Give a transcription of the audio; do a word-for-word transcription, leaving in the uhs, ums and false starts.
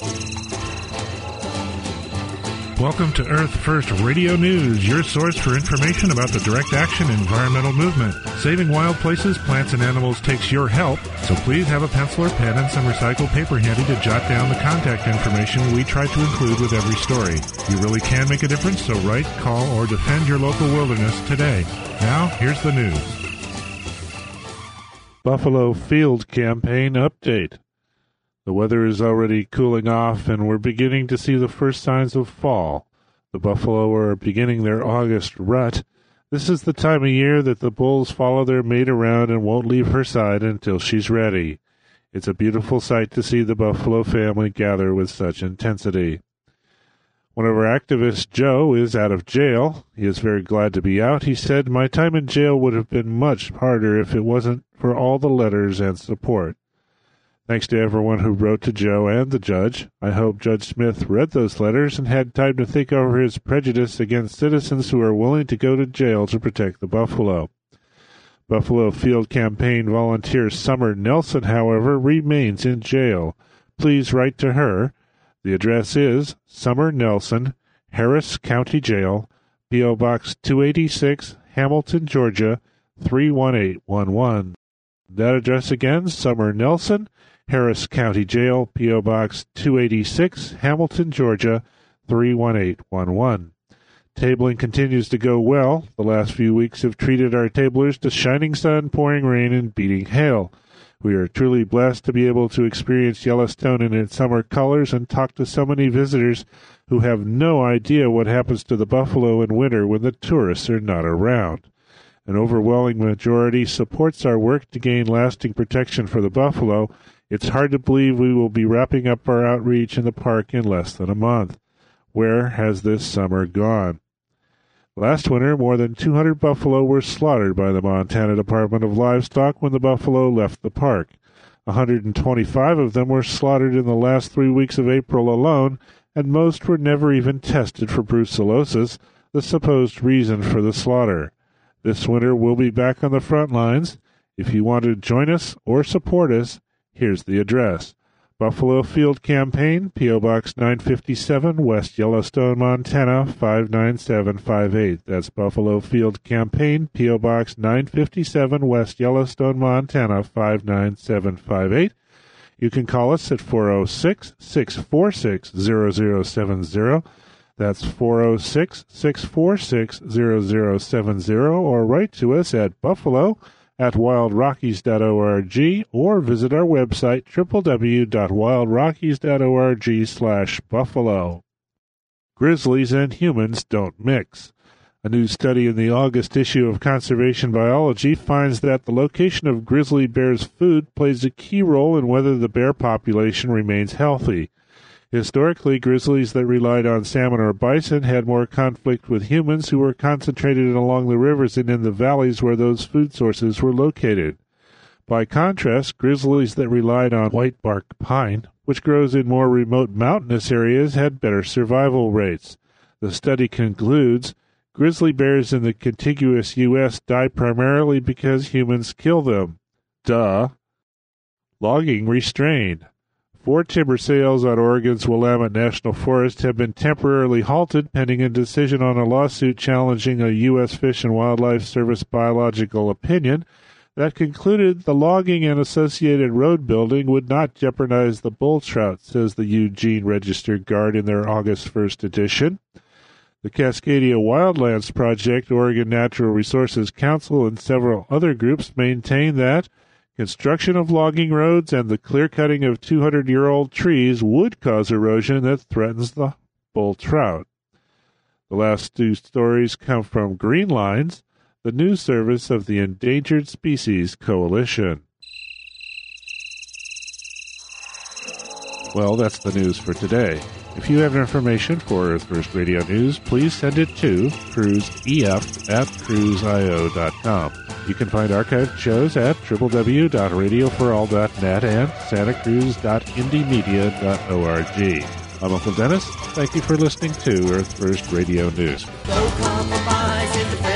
Welcome to Earth First Radio News, your source for information about the direct action environmental movement. Saving wild places, plants, and animals takes your help, so please have a pencil or pen and some recycled paper handy to jot down the contact information we try to include with every story. You really can make a difference, so write, call, or defend your local wilderness today. Now, here's the news. Buffalo Field Campaign Update. The weather is already cooling off, and we're beginning to see the first signs of fall. The buffalo are beginning their August rut. This is the time of year that the bulls follow their mate around and won't leave her side until she's ready. It's a beautiful sight to see the buffalo family gather with such intensity. One of our activists, Joe, is out of jail. He is very glad to be out. He said, "My time in jail would have been much harder if it wasn't for all the letters and support." Thanks to everyone who wrote to Joe and the judge. I hope Judge Smith read those letters and had time to think over his prejudice against citizens who are willing to go to jail to protect the buffalo. Buffalo Field Campaign volunteer Summer Nelson, however, remains in jail. Please write to her. The address is Summer Nelson, Harris County Jail, P O Box two eighty-six, Hamilton, Georgia, three one eight one one. That address again, Summer Nelson, Harris County Jail, P O Box two eighty-six, Hamilton, Georgia, three one eight one one. Tabling continues to go well. The last few weeks have treated our tablers to shining sun, pouring rain, and beating hail. We are truly blessed to be able to experience Yellowstone in its summer colors and talk to so many visitors who have no idea what happens to the buffalo in winter when the tourists are not around. An overwhelming majority supports our work to gain lasting protection for the buffalo. It's hard to believe we will be wrapping up our outreach in the park in less than a month. Where has this summer gone? Last winter, more than two hundred buffalo were slaughtered by the Montana Department of Livestock when the buffalo left the park. one hundred twenty-five of them were slaughtered in the last three weeks of April alone, and most were never even tested for brucellosis, the supposed reason for the slaughter. This winter, we'll be back on the front lines. If you want to join us or support us, here's the address. Buffalo Field Campaign, P O Box nine fifty-seven, West Yellowstone, Montana, five nine seven five eight. That's Buffalo Field Campaign, P O Box nine fifty-seven, West Yellowstone, Montana, five nine seven five eight. You can call us at four oh six, six four six, zero zero seven zero. That's four oh six, six four six, zero zero seven zero, or write to us at buffalo at wild rockies dot org, or visit our website, w w w dot wild rockies dot org slash buffalo. Grizzlies and humans don't mix. A new study in the August issue of Conservation Biology finds that the location of grizzly bears' food plays a key role in whether the bear population remains healthy. Historically, grizzlies that relied on salmon or bison had more conflict with humans who were concentrated along the rivers and in the valleys where those food sources were located. By contrast, grizzlies that relied on whitebark pine, which grows in more remote mountainous areas, had better survival rates. The study concludes, grizzly bears in the contiguous U S die primarily because humans kill them. Duh. Logging restrained. Four timber sales on Oregon's Willamette National Forest have been temporarily halted pending a decision on a lawsuit challenging a U S Fish and Wildlife Service biological opinion that concluded the logging and associated road building would not jeopardize the bull trout, says the Eugene Register Guard in their August first edition. The Cascadia Wildlands Project, Oregon Natural Resources Council, and several other groups maintain that construction of logging roads and the clear-cutting of two hundred year old trees would cause erosion that threatens the bull trout. The last two stories come from Green Lines, the news service of the Endangered Species Coalition. Well, that's the news for today. If you have information for Earth First Radio News, please send it to cruiseef at cruise i o dot com. You can find archived shows at w w w dot radio for all dot net and santa cruz dot indie media dot org. I'm Uncle Dennis. Thank you for listening to Earth First Radio News. No compromise in the